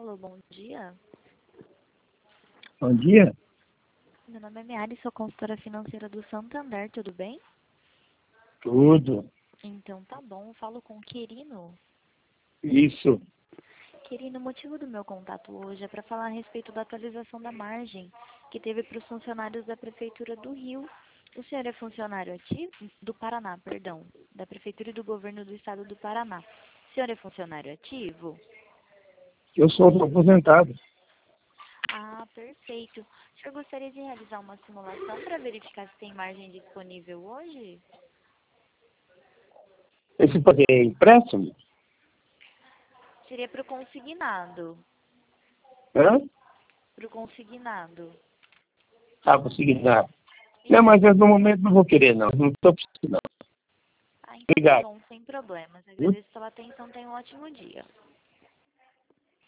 Alô, bom dia. Bom dia. Meu nome é Meari, sou consultora financeira do Santander, tudo bem? Tudo. Então tá bom, falo com o Quirino. Isso. Quirino, o motivo do meu contato hoje é para falar a respeito da atualização da margem que teve para os funcionários da Prefeitura do Rio. O senhor é funcionário ativo? Do Paraná, perdão. Da Prefeitura e do Governo do Estado do Paraná. O senhor é funcionário ativo? Eu sou aposentado. Ah, perfeito. O senhor gostaria de realizar uma simulação para verificar se tem margem disponível hoje? Esse fazer empréstimo? Seria para o consignado. Hã? Para o consignado. Ah, consignado. Não, Isso. mas eu, no momento não vou querer, não. Não estou precisando. Ah, então tá Obrigado. bom, sem problemas. Viu? Agradeço pela atenção, tenha um ótimo dia.